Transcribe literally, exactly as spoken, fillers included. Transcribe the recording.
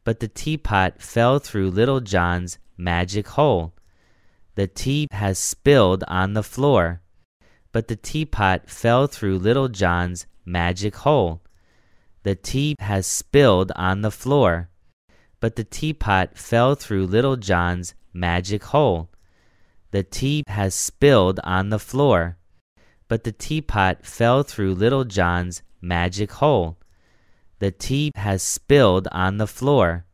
but the teapot fell through Little John's magic hole. The tea has spilled on the floor, but the teapot fell through Little John's magic hole. The tea has spilled on the floor, but the teapot fell through Little John's magic hole. The tea has spilled on the floor, but the teapot fell through Little John's magic hole. The tea has spilled on the floor,